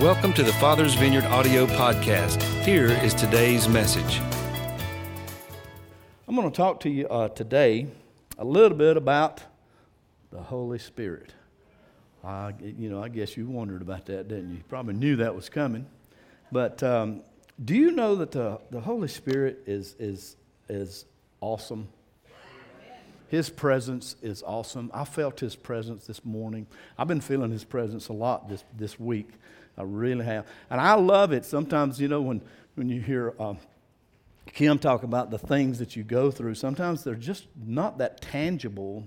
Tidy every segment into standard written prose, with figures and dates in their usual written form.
Welcome to the Father's Vineyard audio podcast. Here is today's message. I'm going to talk to you today a little bit about the Holy Spirit. I guess you wondered about that, didn't you? You probably knew that was coming. But do you know that the Holy Spirit is awesome? His presence is awesome. I felt His presence this morning. I've been feeling His presence a lot this week. I really have. And I love it. Sometimes, when you hear Kim talk about the things that you go through, sometimes they're just not that tangible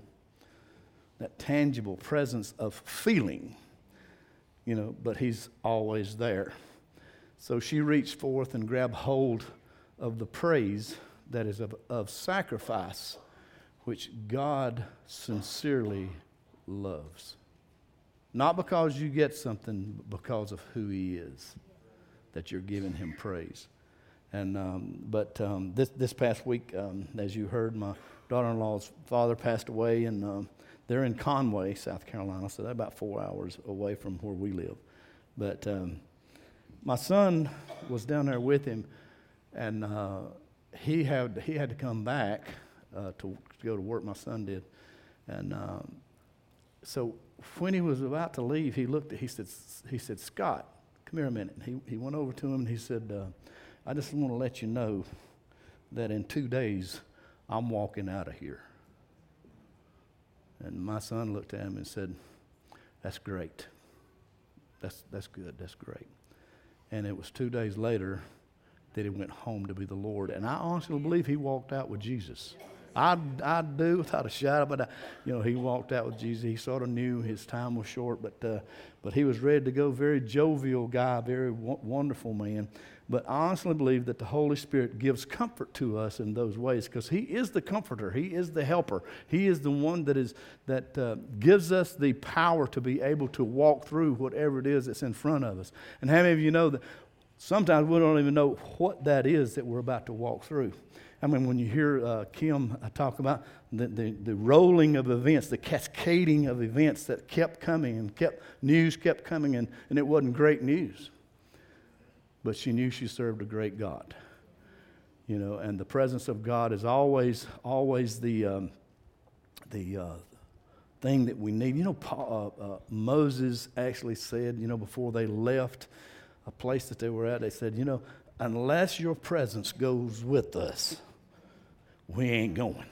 presence of feeling, but He's always there. So she reached forth and grabbed hold of the praise that is of sacrifice, which God sincerely loves. Not because you get something, but because of who He is, that you're giving Him praise. And this past week, as you heard, my daughter-in-law's father passed away, and they're in Conway, South Carolina, so they're about 4 hours away from where we live. But my son was down there with him, and he had to come back to go to work. My son did, and so when he was about to leave, he said, "Scott, come here a minute." And he went over to him and he said, "I just want to let you know that in 2 days I'm walking out of here." And my son looked at him and said, "That's great. That's good. That's great." And it was 2 days later that he went home to be the Lord. And I honestly believe he walked out with Jesus. I do, without a shadow, but he walked out with Jesus. He sort of knew his time was short, but he was ready to go. Very jovial guy, very wonderful man. But I honestly believe that the Holy Spirit gives comfort to us in those ways, because He is the comforter. He is the helper. He is the one that gives us the power to be able to walk through whatever it is that's in front of us. And how many of you know that sometimes we don't even know what that is that we're about to walk through? I mean, when you hear Kim talk about the rolling of events, the cascading of events that kept coming and news kept coming, and it wasn't great news. But she knew she served a great God. And the presence of God is always the thing that we need. Moses actually said, before they left a place that they were at, they said, unless your presence goes with us, we ain't going.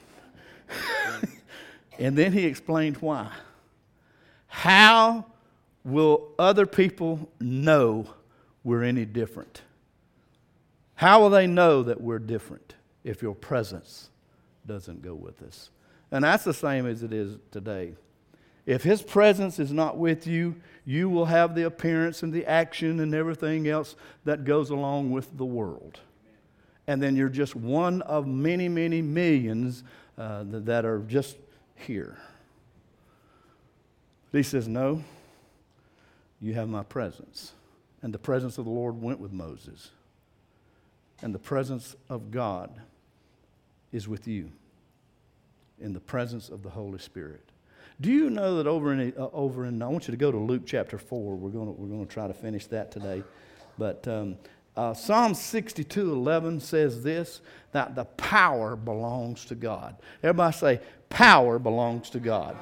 And then he explained why. How will other people know we're any different? How will they know that we're different if your presence doesn't go with us? And that's the same as it is today. If His presence is not with you, you will have the appearance and the action and everything else that goes along with the world. And then you're just one of many, many millions that are just here. He says, "No, you have my presence." And the presence of the Lord went with Moses. And the presence of God is with you in the presence of the Holy Spirit. Do you know that over in I want you to go to Luke chapter 4. We're going to try to finish that today. But Psalm 62:11 says this, that the power belongs to God. Everybody say, power belongs to God.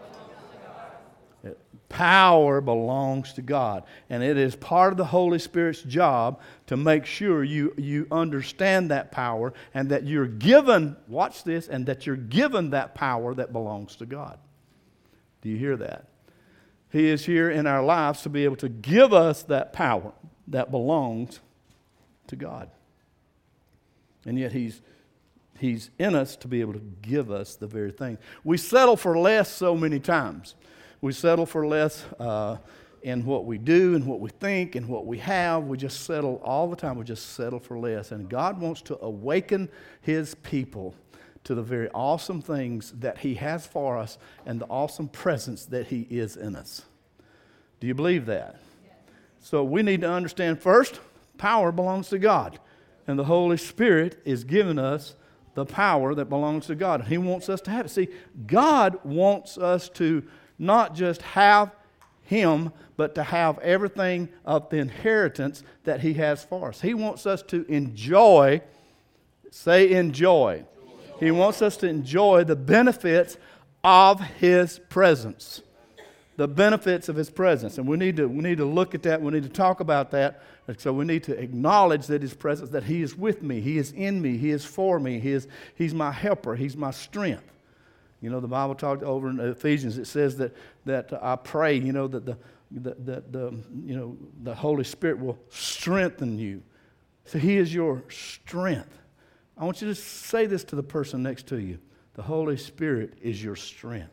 Power belongs to God. And it is part of the Holy Spirit's job to make sure you understand that power, and that you're given, watch this, and that you're given that power that belongs to God. Do you hear that? He is here in our lives to be able to give us that power that belongs to God. And yet He's in us to be able to give us the very thing. We settle for less so many times. We settle for less in what we do and what we think and what we have. We just settle all the time. We just settle for less. And God wants to awaken His people to the very awesome things that He has for us and the awesome presence that He is in us. Do you believe that? Yes. So we need to understand first, power belongs to God. And the Holy Spirit is giving us the power that belongs to God. And He wants us to have it. See, God wants us to not just have Him, but to have everything of the inheritance that He has for us. He wants us to enjoy, say enjoy. He wants us to enjoy the benefits of His presence. The benefits of His presence. And we need to look at that. We need to talk about that. So we need to acknowledge that His presence, that He is with me. He is in me. He is for me. He's my helper. He's my strength. You know, the Bible talked over in Ephesians. It says that I pray, you know, that the Holy Spirit will strengthen you. So He is your strength. I want you to say this to the person next to you. The Holy Spirit is your strength.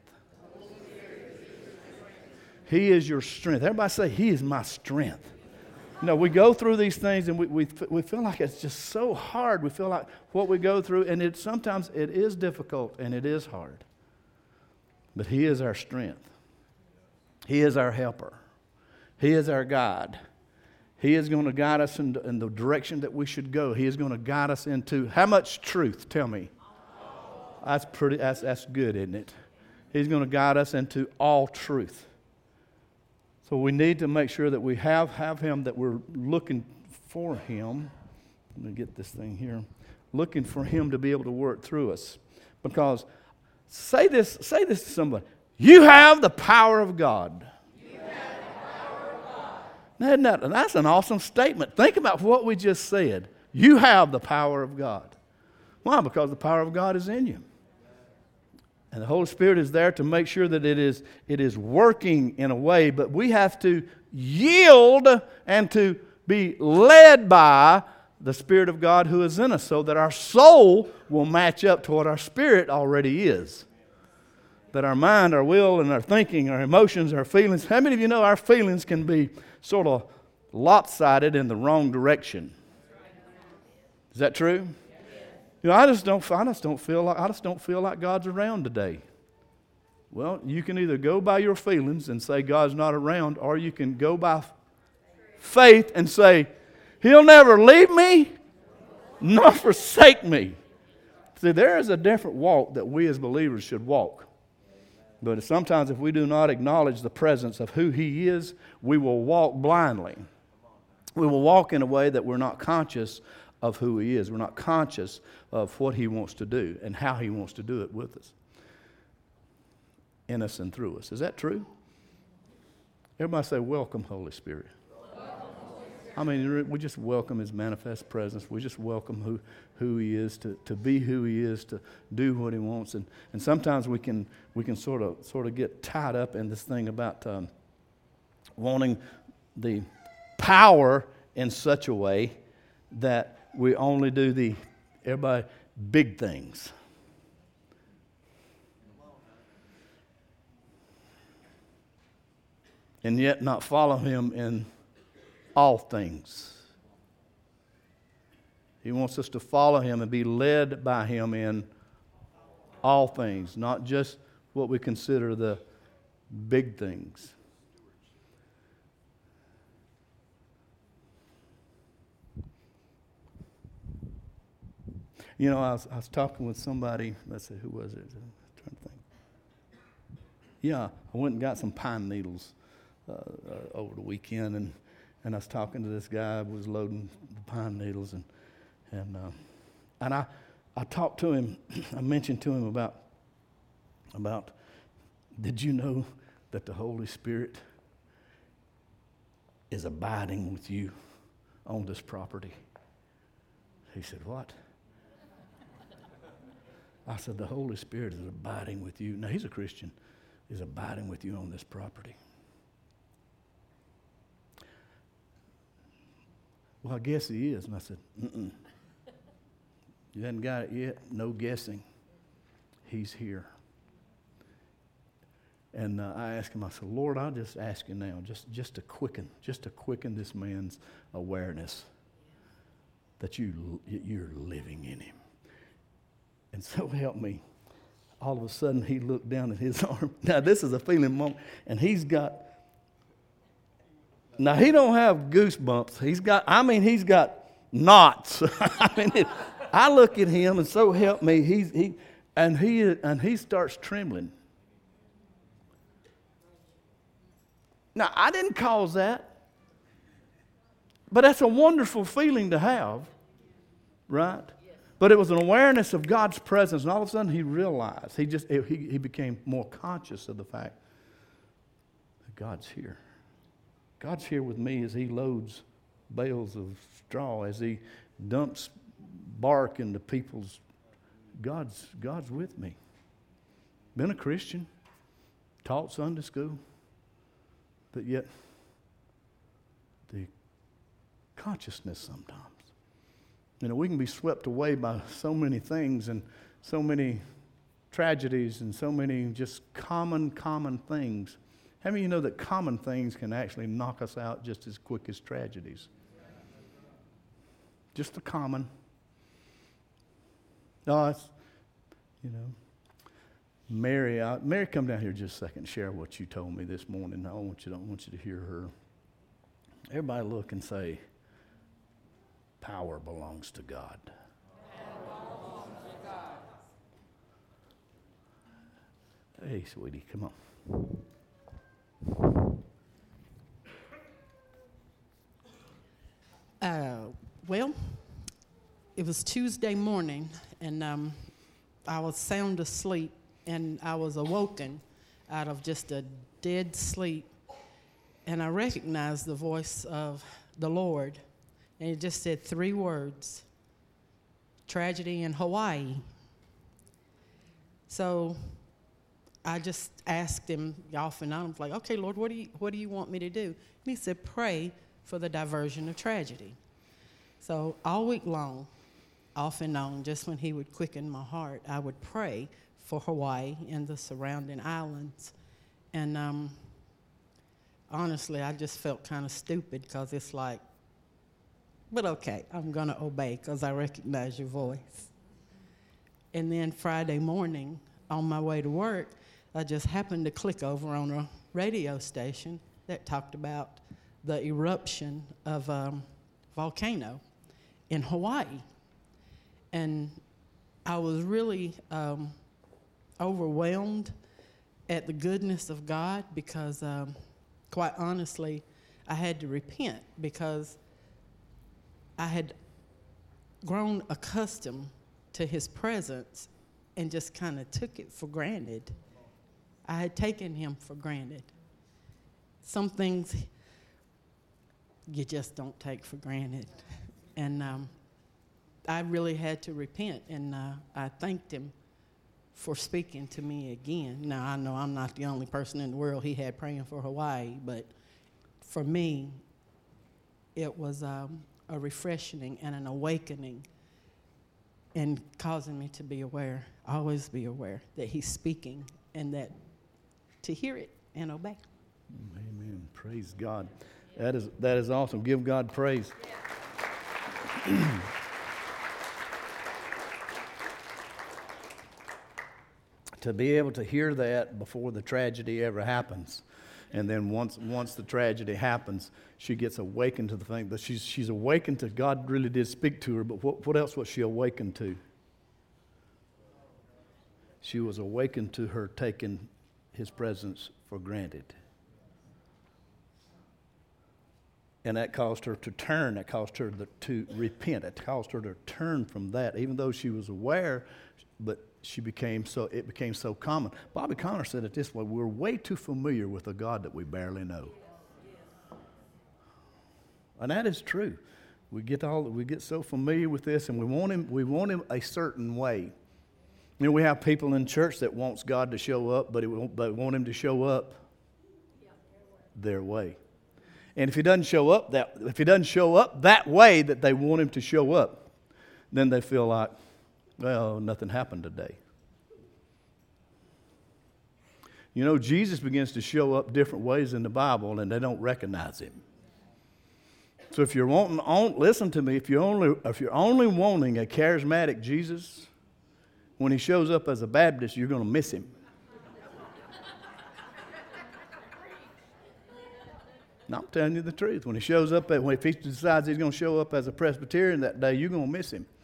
He is your strength. Everybody say, He is my strength. You know, we go through these things and we feel like it's just so hard. We feel like what we go through, and sometimes it is difficult and it is hard. But He is our strength. He is our helper. He is our guide. He is going to guide us in the direction that we should go. He is going to guide us into how much truth? Tell me. That's good, isn't it? He's going to guide us into all truth. So we need to make sure that we have Him, that we're looking for Him. Let me get this thing here. Looking for Him to be able to work through us. Because say this to somebody. You have the power of God. You have the power of God. That's an awesome statement. Think about what we just said. You have the power of God. Why? Because the power of God is in you. And the Holy Spirit is there to make sure that it is working in a way, but we have to yield and to be led by the Spirit of God who is in us so that our soul will match up to what our spirit already is. That our mind, our will, and our thinking, our emotions, our feelings, how many of you know our feelings can be sort of lopsided in the wrong direction? Is that true? You know, I just don't feel like God's around today. Well, you can either go by your feelings and say God's not around, or you can go by faith and say, He'll never leave me nor forsake me. See, there is a different walk that we as believers should walk. But sometimes if we do not acknowledge the presence of who He is, we will walk blindly. We will walk in a way that we're not conscious of who He is. We're not conscious of what He wants to do and how He wants to do it with us. In us and through us. Is that true? Everybody say, welcome, Holy Spirit. I mean, we just welcome His manifest presence. We just welcome who He is, to be who He is, to do what He wants. And sometimes we can sort of get tied up in this thing about wanting the power in such a way that we only do everybody big things. And yet not follow Him in all things. He wants us to follow Him and be led by Him in all things, not just what we consider the big things. You know, I was talking with somebody. Let's see, who was it? I'm trying to think. Yeah, I went and got some pine needles over the weekend, and I was talking to this guy who was loading the pine needles, and I talked to him. I mentioned to him about did you know that the Holy Spirit is abiding with you on this property? He said, what? I said, the Holy Spirit is abiding with you. Now, he's a Christian. Is abiding with you on this property. Well, I guess He is. And I said, You haven't got it yet? No guessing. He's here. And I asked Him, I said, Lord, I'll just ask You now, just to quicken this man's awareness that you're living in him. And so help me. All of a sudden, he looked down at his arm. Now, this is a feeling moment. And he's got, now he don't have goosebumps. He's got knots. I look at him, and so help me, he starts trembling. Now, I didn't cause that. But that's a wonderful feeling to have, right? But it was an awareness of God's presence, and all of a sudden he realized, he became more conscious of the fact that God's here. God's here with me as he loads bales of straw, as he dumps bark into people's. God's with me. Been a Christian, taught Sunday school, but yet the consciousness sometimes. You know, we can be swept away by so many things and so many tragedies and so many just common things. How many of you know that common things can actually knock us out just as quick as tragedies? Just the common. No, it's, you know. Mary, come down here just a second. Share what you told me this morning. I want you to hear her. Everybody look and say, power belongs to God. Power belongs to God. Hey, sweetie, come on. Well, it was Tuesday morning, and I was sound asleep, and I was awoken out of just a dead sleep, and I recognized the voice of the Lord, and it just said 3 words: tragedy in Hawaii. So I just asked him off and on. I was like, okay, Lord, what do you want me to do? And he said, pray for the diversion of tragedy. So all week long, off and on, just when he would quicken my heart, I would pray for Hawaii and the surrounding islands. And honestly, I just felt kind of stupid because it's like, but okay, I'm going to obey because I recognize your voice. And then Friday morning, on my way to work, I just happened to click over on a radio station that talked about the eruption of a volcano in Hawaii. And I was really overwhelmed at the goodness of God because, quite honestly, I had to repent because I had grown accustomed to his presence and just kind of took it for granted. I had taken him for granted. Some things you just don't take for granted. And I really had to repent, and I thanked him for speaking to me again. Now, I know I'm not the only person in the world he had praying for Hawaii, but for me, it was a refreshing and an awakening and causing me to be aware, always be aware that he's speaking and that to hear it and obey. Amen. Praise God. That is awesome. Give God praise. To be able to hear that before the tragedy ever happens. And then once the tragedy happens, she gets awakened to the thing. But she's awakened to God really did speak to her, but what else was she awakened to? She was awakened to her taking his presence for granted. And that caused her to turn. That caused her to repent. It caused her to turn from that, even though she was aware, but it became so common. Bobby Conner said it this way: we're way too familiar with a God that we barely know. And that is true. We get so familiar with this, and we want him a certain way. You know, we have people in church that wants God to show up, but want him to show up their way. And if he doesn't show up that way that they want him to show up, then they feel like, well, nothing happened today. You know, Jesus begins to show up different ways in the Bible, and they don't recognize him. So if you're listen to me. If you're only wanting a charismatic Jesus, when he shows up as a Baptist, you're going to miss him. No, I'm telling you the truth. When he shows up, if he decides he's going to show up as a Presbyterian that day, you're going to miss him.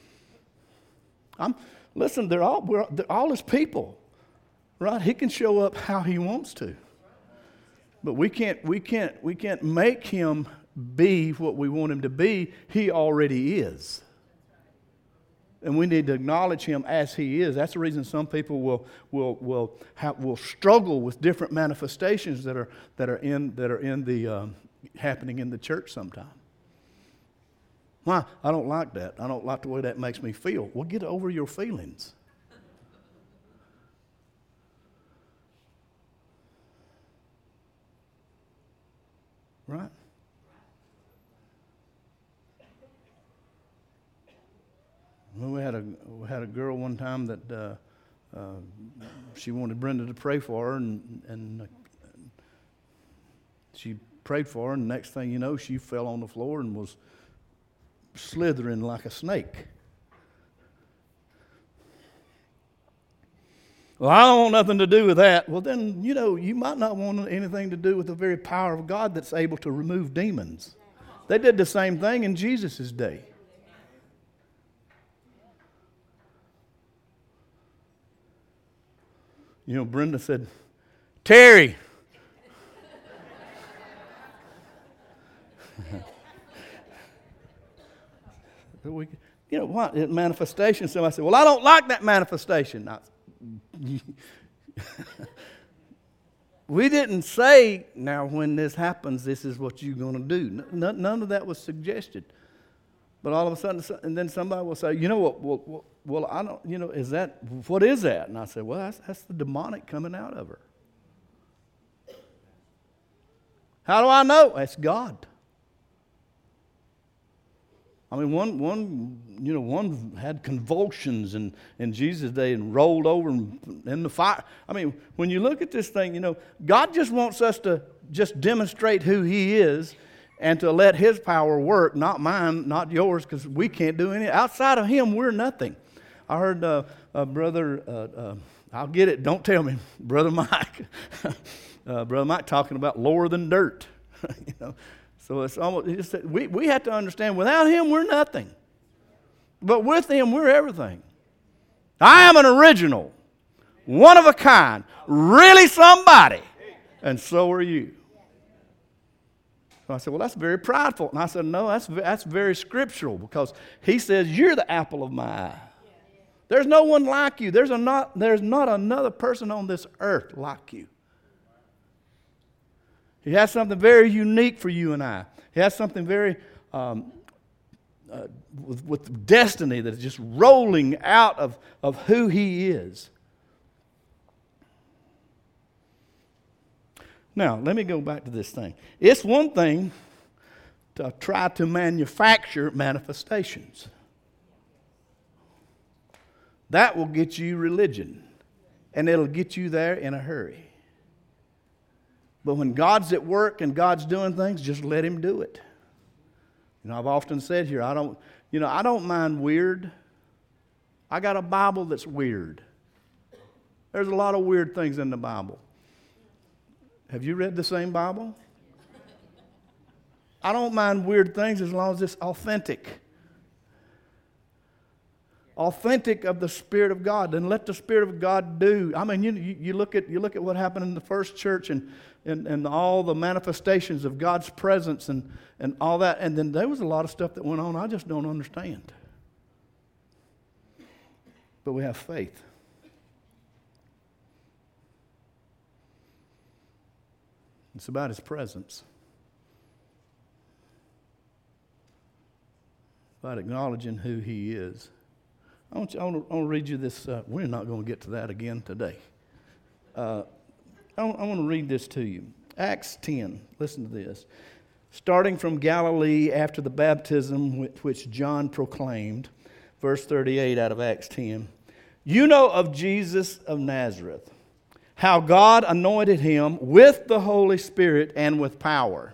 Listen, they're all his people, right? He can show up how he wants to. But we can't make him be what we want him to be. He already is. And we need to acknowledge him as he is. That's the reason some people will struggle with different manifestations that are happening in the church sometime. Why? I don't like that. I don't like the way that makes me feel. Well, get over your feelings. Right? Well, we had a girl one time that she wanted Brenda to pray for her, and she prayed for her, and the next thing you know, she fell on the floor and was slithering like a snake. Well, I don't want nothing to do with that. Well, then, you might not want anything to do with the very power of God that's able to remove demons. They did the same thing in Jesus' day. Brenda said, Terry. What? Manifestation. Somebody said, well, I don't like that manifestation. We didn't say, now when this happens, this is what you're going to do. None of that was suggested. But all of a sudden, and then somebody will say, well, I don't, what is that? And I say, well, that's the demonic coming out of her. How do I know? That's God. I mean, one had convulsions in Jesus' day and rolled over in the fire. I mean, when you look at this thing, God just wants us to just demonstrate who he is and to let his power work, not mine, not yours, because we can't do anything. Outside of him, we're nothing. I heard Brother, I'll get it, don't tell me, Brother Mike. Brother Mike talking about lower than dirt. So it's almost, we have to understand, without him, we're nothing. But with him, we're everything. I am an original, one of a kind, really somebody, and so are you. So I said, well, that's very prideful. And I said, no, that's very scriptural, because he says, you're the apple of my eye. There's no one like you. There's not another person on this earth like you. He has something very unique for you and I. He has something very with destiny that is just rolling out of who he is. Now, let me go back to this thing. It's one thing to try to manufacture manifestations. That will get you religion, and it'll get you there in a hurry. But when God's at work and God's doing things, just let him do it. I've often said here, I don't mind weird. I got a Bible that's weird. There's a lot of weird things in the Bible. Have you read the same Bible? I don't mind weird things as long as it's authentic. Authentic of the Spirit of God. Then let the Spirit of God do. I mean, you look at what happened in the first church and all the manifestations of God's presence and all that. And then there was a lot of stuff that went on I just don't understand. But we have faith. It's about his presence. About acknowledging who he is. I want to read you this. We're not going to get to that again today. I want to read this to you. Acts 10. Listen to this. Starting from Galilee after the baptism which John proclaimed, verse 38 out of Acts 10. You know of Jesus of Nazareth, how God anointed him with the Holy Spirit and with power.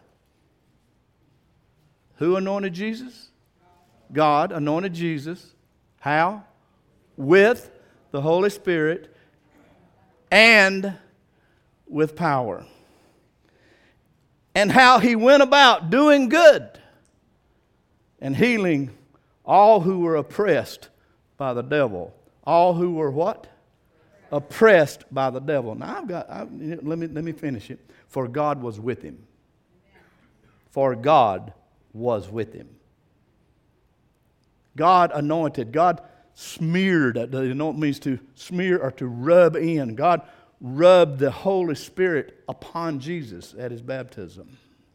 Who anointed Jesus? God anointed Jesus. How? With the Holy Spirit and with power. And how he went about doing good and healing all who were oppressed by the devil. All who were what? oppressed by the devil. Now let me finish it. For God was with him. For God was with him. God anointed. God smeared. You know what it means to smear or to rub in? God rubbed the Holy Spirit upon Jesus at his baptism.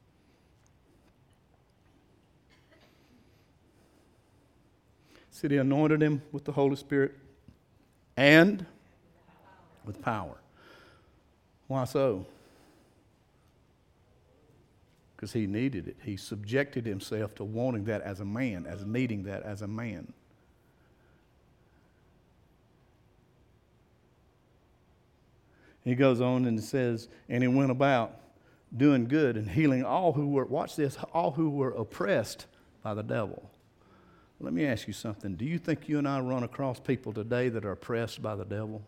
See, he anointed him with the Holy Spirit and with power. Why so? Because he needed it. He subjected himself to wanting that as a man, as needing that as a man. He goes on and says, and he went about doing good and healing all who were, watch this, all who were oppressed by the devil. Let me ask you something. Do you think you and I run across people today that are oppressed by the devil?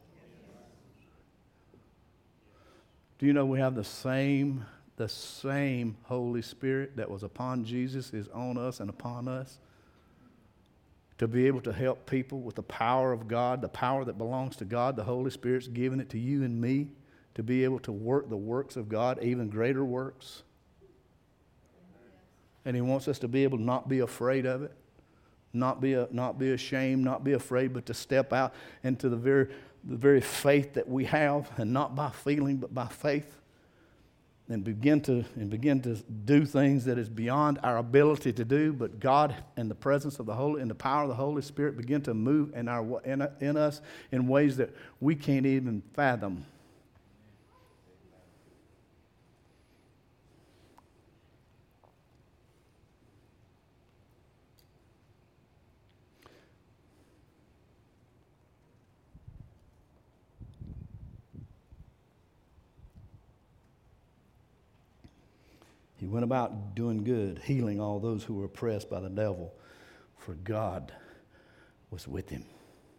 Do you know we have the same Holy Spirit that was upon Jesus is on us and upon us? To be able to help people with the power of God, the power that belongs to God, the Holy Spirit's giving it to you and me to be able to work the works of God, even greater works. And he wants us to be able to not be afraid of it. Not be ashamed, not be afraid, but to step out into the very faith that we have, and not by feeling, but by faith, and begin to do things that is beyond our ability to do. But God and the presence of the Holy and the power of the Holy Spirit begin to move in us in ways that we can't even fathom. He went about doing good, healing all those who were oppressed by the devil, for God was with him.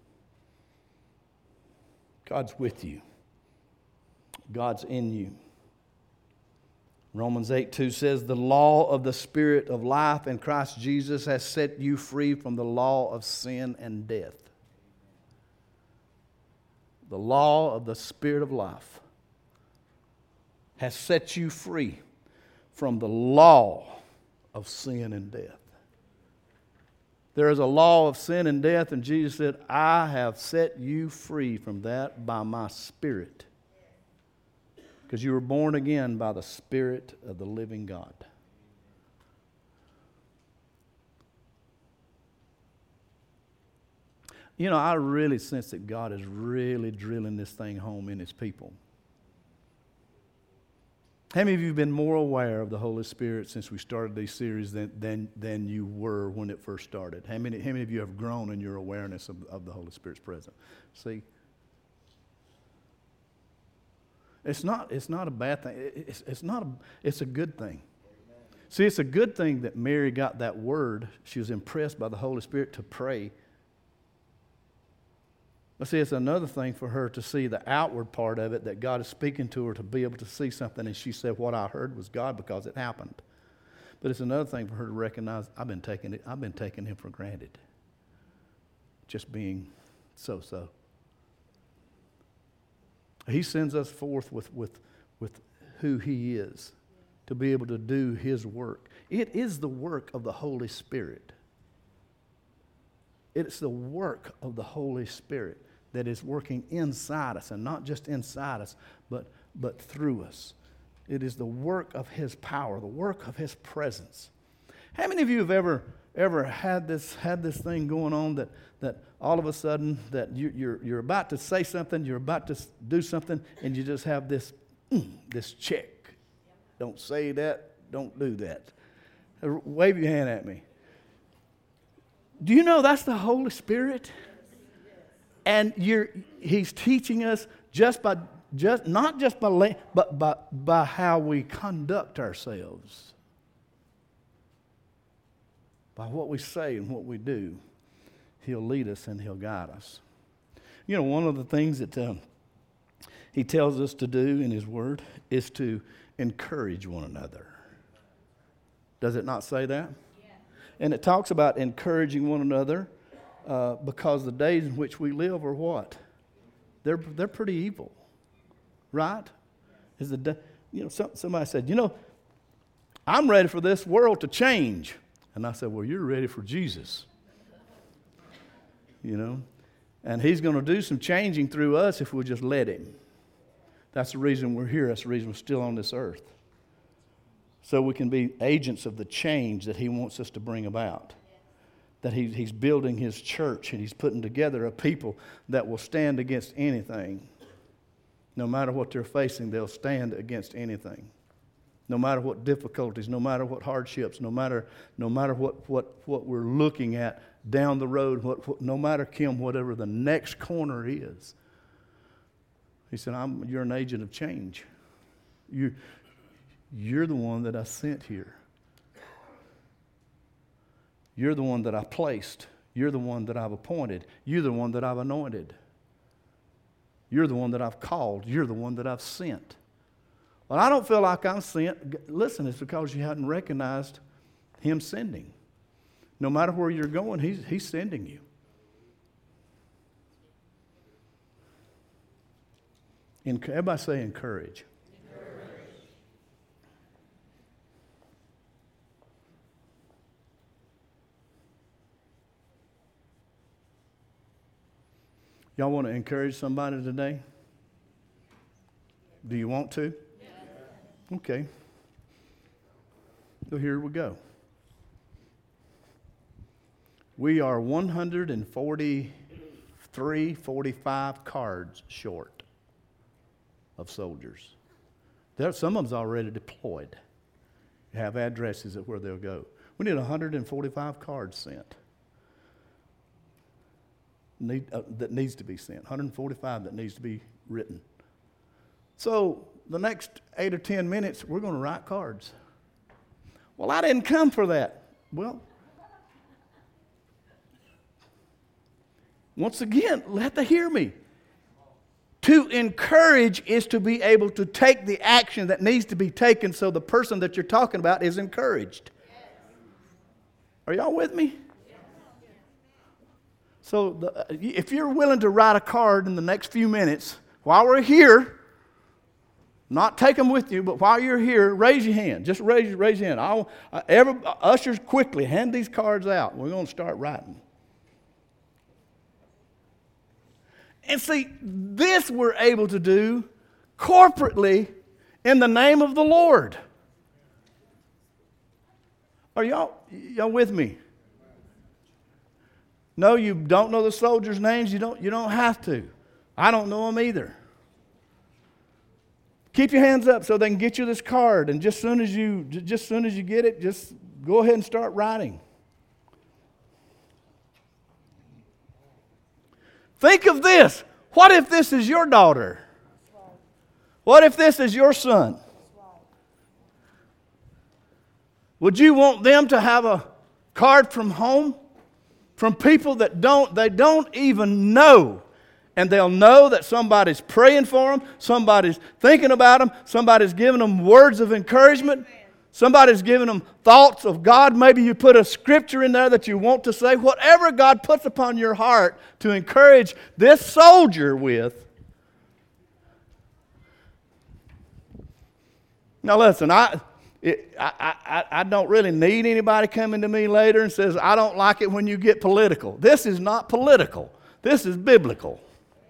God's with you. God's in you. Romans 8:2 says, the law of the Spirit of life in Christ Jesus has set you free from the law of sin and death. The law of the Spirit of life has set you free from the law of sin and death. There is a law of sin and death, and Jesus said, I have set you free from that by my Spirit. Because you were born again by the Spirit of the living God. You know, I really sense that God is really drilling this thing home in his people. How many of you have been more aware of the Holy Spirit since we started these series than you were when it first started? How many of you have grown in your awareness of the Holy Spirit's presence? See, it's not a bad thing. It's a good thing. See, it's a good thing that Mary got that word. She was impressed by the Holy Spirit to pray. But see, it's another thing for her to see the outward part of it, that God is speaking to her to be able to see something, and she said, what I heard was God because it happened. But it's another thing for her to recognize, I've been taking him for granted. Just being so. He sends us forth with who he is to be able to do his work. It is the work of the Holy Spirit. It's the work of the Holy Spirit that is working inside us, and not just inside us, but through us. It is the work of his power, the work of his presence. How many of you have ever had this thing going on that all of a sudden that you're about to say something, you're about to do something, and you just have this check. Don't say that, don't do that. Wave your hand at me. Do you know that's the Holy Spirit? And he's teaching us not just by how we conduct ourselves, by what we say and what we do. He'll lead us and he'll guide us. You know, one of the things that he tells us to do in his word is to encourage one another. Does it not say that? Yeah. And it talks about encouraging one another because the days in which we live are what? they're pretty evil, right? Somebody said, I'm ready for this world to change. And I said, well, you're ready for Jesus. And he's going to do some changing through us if we'll just let him. That's the reason we're here. That's the reason we're still on this earth. So we can be agents of the change that he wants us to bring about. That he's building his church and he's putting together a people that will stand against anything. No matter what they're facing, they'll stand against anything. No matter what difficulties, no matter what hardships, no matter what we're looking at down the road, no matter, Kim, whatever the next corner is. He said, you're an agent of change. You're the one that I sent here. You're the one that I placed. You're the one that I've appointed. You're the one that I've anointed. You're the one that I've called. You're the one that I've sent. Well, I don't feel like I'm sent. Listen, it's because you hadn't recognized him sending. No matter where you're going, he's sending you. Everybody say encourage. Y'all want to encourage somebody today? Do you want to? Yes. Okay. So here we go. We are 145 cards short of soldiers. Some of them's already deployed. Have addresses of where they'll go. We need 145 cards sent. That needs to be sent. 145 that needs to be written. So the next 8 or 10 minutes, we're going to write cards. Well, I didn't come for that. Well, once again, let them hear me. To encourage is to be able to take the action that needs to be taken so the person that you're talking about is encouraged. Are y'all with me? So if you're willing to write a card in the next few minutes, while we're here, not take them with you, but while you're here, raise your hand. Just raise your hand. Ushers, quickly, hand these cards out. We're going to start writing. And see, this we're able to do corporately in the name of the Lord. Are y'all with me? No, you don't know the soldiers' names. You don't have to. I don't know them either. Keep your hands up so they can get you this card, and just soon as you get it, just go ahead and start writing. Think of this. What if this is your daughter? What if this is your son? Would you want them to have a card from home? From people that they don't even know. And they'll know that somebody's praying for them, somebody's thinking about them, somebody's giving them words of encouragement, somebody's giving them thoughts of God. Maybe you put a scripture in there that you want to say. Whatever God puts upon your heart to encourage this soldier with. Now listen, I don't really need anybody coming to me later and says, I don't like it when you get political. This is not political. This is biblical.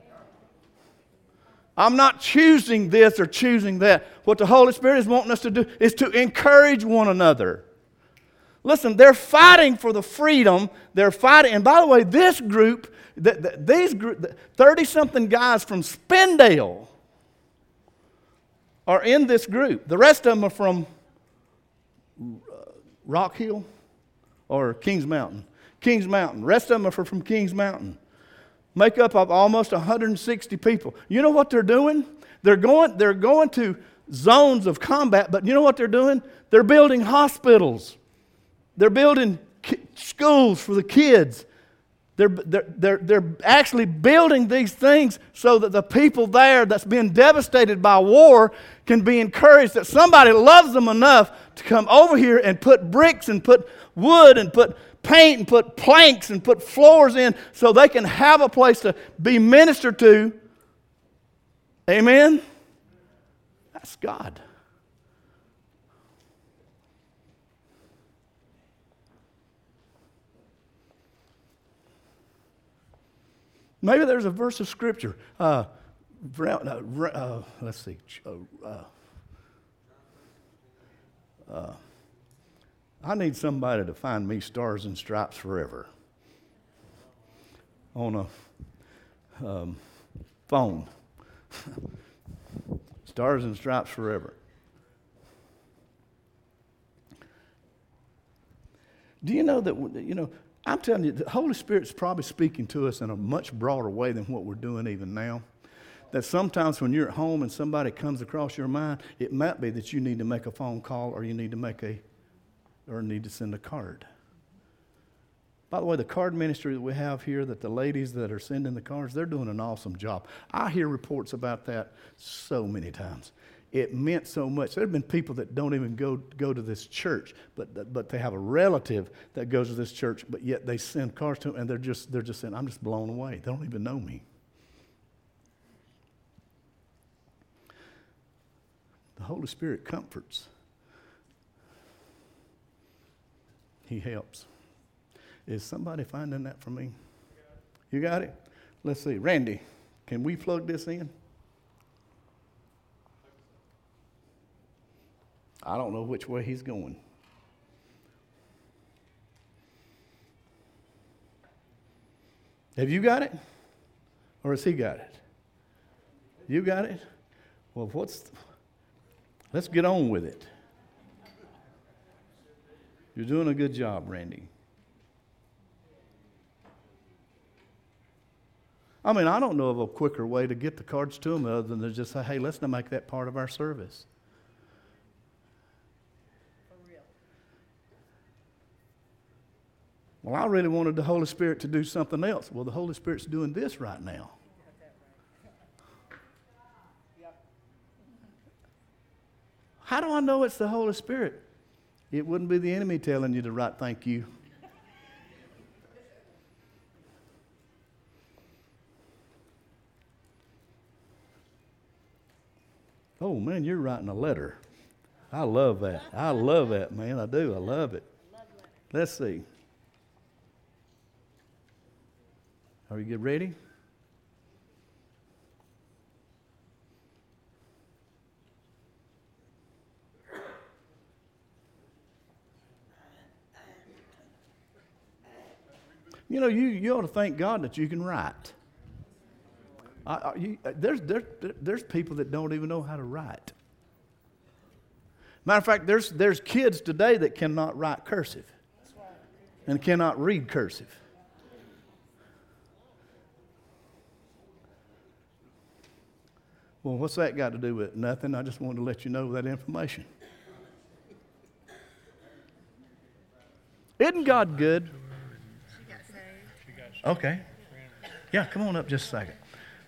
I'm not choosing this or choosing that. What the Holy Spirit is wanting us to do is to encourage one another. Listen, they're fighting for the freedom. They're fighting. And by the way, this group, these 30-something guys from Spindale are in this group. The rest of them are from Rock Hill or Kings Mountain. Kings Mountain. Rest of them are from Kings Mountain. Make up of almost 160 people. You know what they're doing? They're going to zones of combat, but you know what they're doing? They're building hospitals. They're building schools for the kids. They're actually building these things so that the people there that's been devastated by war can be encouraged that somebody loves them enough to come over here and put bricks and put wood and put paint and put planks and put floors in so they can have a place to be ministered to Amen? That's God. Maybe there's a verse of Scripture. Let's see. I need somebody to find me Stars and Stripes Forever on a phone. Stars and Stripes Forever. Do you know that, I'm telling you, the Holy Spirit's probably speaking to us in a much broader way than what we're doing even now. That sometimes when you're at home and somebody comes across your mind, it might be that you need to make a phone call or you need to need to send a card. By the way, the card ministry that we have here, that the ladies that are sending the cards, they're doing an awesome job. I hear reports about that so many times. It meant so much. There have been people that don't even go to this church, but they have a relative that goes to this church, but yet they send cards to them, and they're just saying, I'm just blown away. They don't even know me. The Holy Spirit comforts. He helps. Is somebody finding that for me? You got it? Let's see. Randy, can we plug this in? I don't know which way he's going. Have you got it? Or has he got it? You got it? Well, let's get on with it. You're doing a good job, Randy. I mean, I don't know of a quicker way to get the cards to them other than to just say, hey, let's not make that part of our service. For real. Well, I really wanted the Holy Spirit to do something else. Well, the Holy Spirit's doing this right now. How do I know it's the Holy Spirit? It wouldn't be the enemy telling you to write thank you. Oh, man, you're writing a letter. I love that. I love that, man. I do. I love it. Let's see. Are you get ready? You know, you ought to thank God that you can write. There's people that don't even know how to write. Matter of fact, there's kids today that cannot write cursive and cannot read cursive. Well, what's that got to do with it? Nothing. I just wanted to let you know that information. Isn't God good? Okay. Yeah, come on up just a second.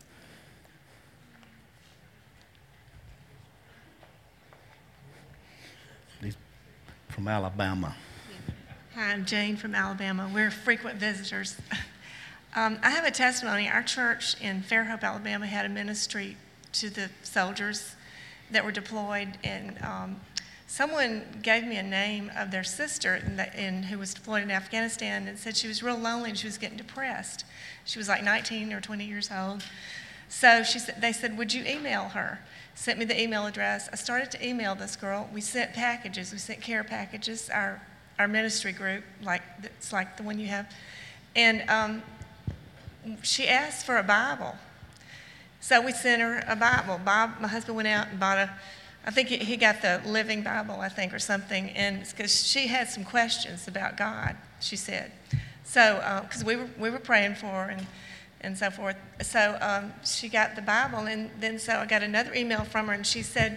He's from Alabama. Hi, I'm Jane from Alabama. We're frequent visitors. I have a testimony. Our church in Fairhope, Alabama had a ministry to the soldiers that were deployed, and someone gave me a name of their sister who was deployed in Afghanistan and said she was real lonely and she was getting depressed. She was like 19 or 20 years old. So they said, would you email her? Sent me the email address. I started to email this girl. We sent packages. We sent care packages, our ministry group, it's like the one you have. And she asked for a Bible. So we sent her a Bible. My husband went out and bought I think he got the Living Bible, I think, or something, and because she had some questions about God, she said. So, because we were praying for her and so forth. So she got the Bible, and then so I got another email from her, and she said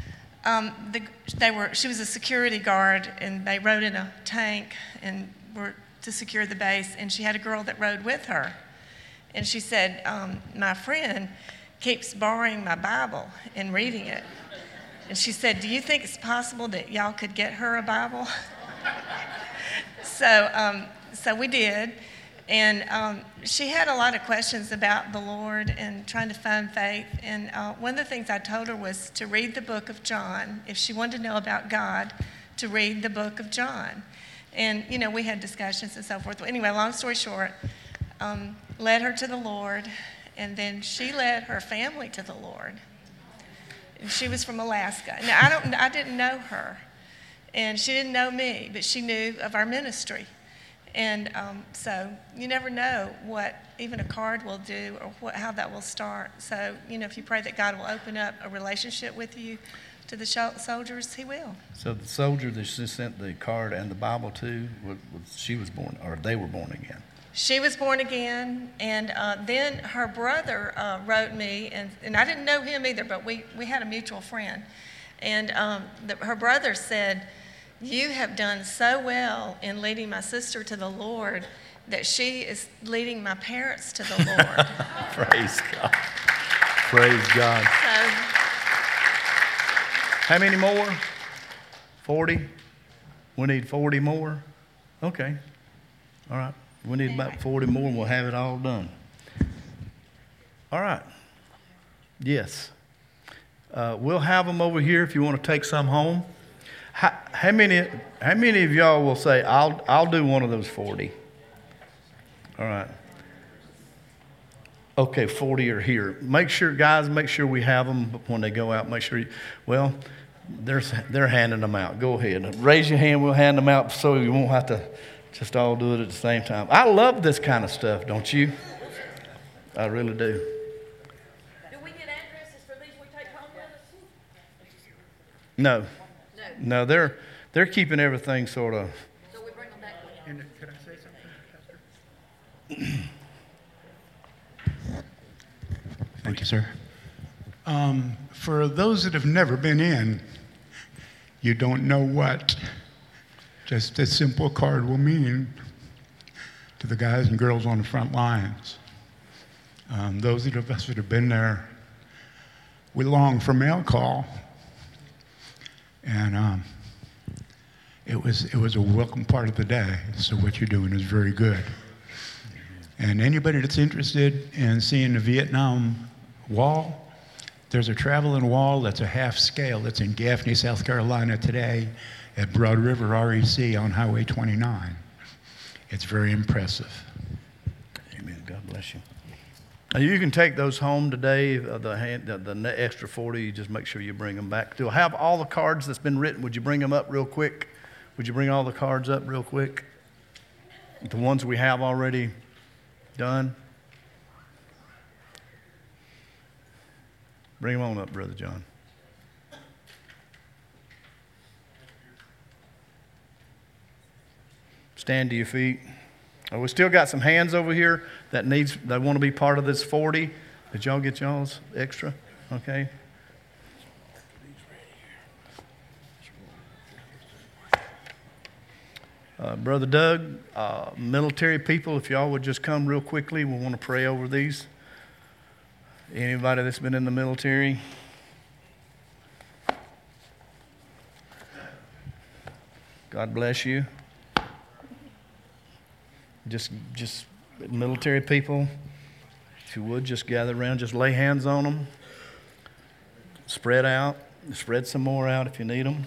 she was a security guard, and they rode in a tank and were to secure the base, and she had a girl that rode with her, and she said, my friend keeps borrowing my Bible and reading it. And she said, do you think it's possible that y'all could get her a Bible? So we did. And she had a lot of questions about the Lord and trying to find faith. And one of the things I told her was to read the book of John. If she wanted to know about God, to read the book of John. And, you know, we had discussions and so forth. Anyway, long story short, led her to the Lord. And then she led her family to the Lord. And she was from Alaska. Now, I didn't know her. And she didn't know me, but she knew of our ministry. And so you never know what even a card will do or how that will start. So, you know, if you pray that God will open up a relationship with you to the soldiers, he will. So the soldier that she sent the card and the Bible to, she was born, or they were born again? She was born again, and then her brother wrote me, and I didn't know him either, but we had a mutual friend. And her brother said, "You have done so well in leading my sister to the Lord that she is leading my parents to the Lord." Praise God. Praise God. So, how many more? 40? We need 40 more? Okay. All right. We need about 40 more and we'll have it all done. All right. Yes. We'll have them over here if you want to take some home. How many of y'all will say, I'll do one of those 40? All right. Okay, 40 are here. Make sure we have them when they go out. Make sure they're handing them out. Go ahead. Raise your hand. We'll hand them out so you won't have to just all do it at the same time. I love this kind of stuff, don't you? I really do. Do we get addresses for these we take home with us? No, they're keeping everything sort of. So we bring them back. And could I say something, Pastor? Thank you, sir. For those that have never been in, you don't know what just a simple card will mean to the guys and girls on the front lines. Those of us that have been there, we long for mail call. And it was a welcome part of the day. So what you're doing is very good. And anybody that's interested in seeing the Vietnam Wall, there's a traveling wall that's a half scale. It's in Gaffney, South Carolina today at Broad River REC on Highway 29. It's very impressive. Amen. God bless you. You can take those home today, the extra 40, you just make sure you bring them back. Do I have all the cards that's been written? Would you bring them up real quick? Would you bring all the cards up real quick? The ones we have already done? Bring them on up, Brother John. Stand to your feet. We still got some hands over here that want to be part of this 40. Did y'all get y'all's extra? Okay. Brother Doug, military people, if y'all would just come real quickly, we want to pray over these. Anybody that's been in the military? God bless you. Just military people, if you would, just gather around, just lay hands on them. Spread out. Spread some more out if you need them.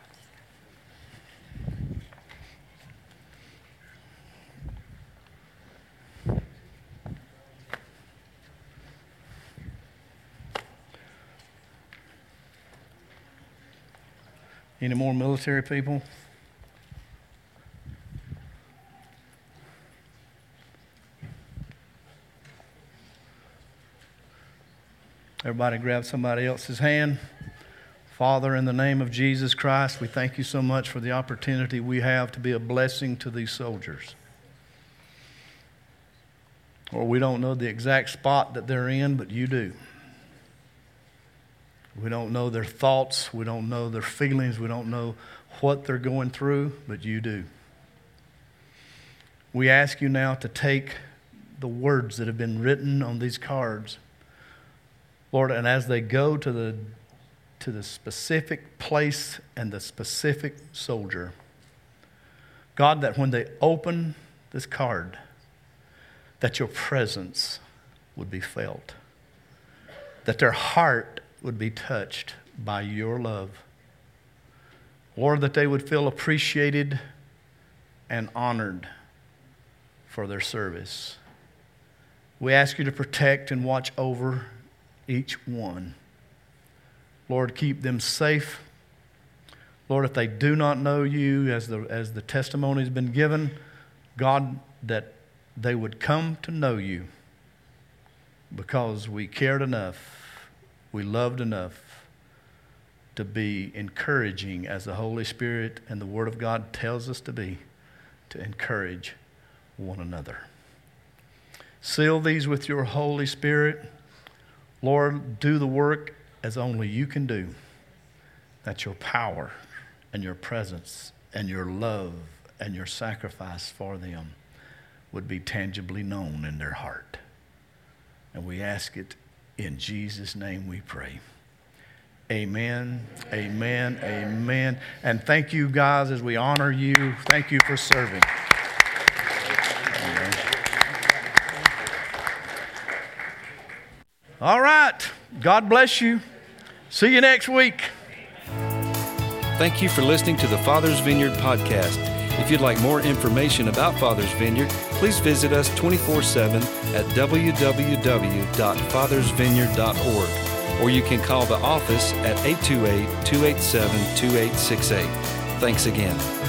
Any more military people? Everybody grab somebody else's hand. Father, in the name of Jesus Christ, we thank you so much for the opportunity we have to be a blessing to these soldiers. Or we don't know the exact spot that they're in, but you do. We don't know their thoughts. We don't know their feelings. We don't know what they're going through, but you do. We ask you now to take the words that have been written on these cards, Lord, and as they go to the specific place and the specific soldier, God, that when they open this card, that your presence would be felt, that their heart would be touched by your love. Lord, that they would feel appreciated and honored for their service. We ask you to protect and watch over each one. Lord, keep them safe. Lord, if they do not know you, as the testimony has been given, God, that they would come to know you because we cared enough, we loved enough to be encouraging as the Holy Spirit and the Word of God tells us to be, to encourage one another. Seal these with your Holy Spirit. Lord, do the work as only you can do, that your power and your presence and your love and your sacrifice for them would be tangibly known in their heart. And we ask it in Jesus' name we pray. Amen, amen, amen. And thank you, guys, as we honor you. Thank you for serving. Amen. All right. God bless you. See you next week. Thank you for listening to the Father's Vineyard podcast. If you'd like more information about Father's Vineyard, please visit us 24/7 at www.fathersvineyard.org, or you can call the office at 828-287-2868. Thanks again.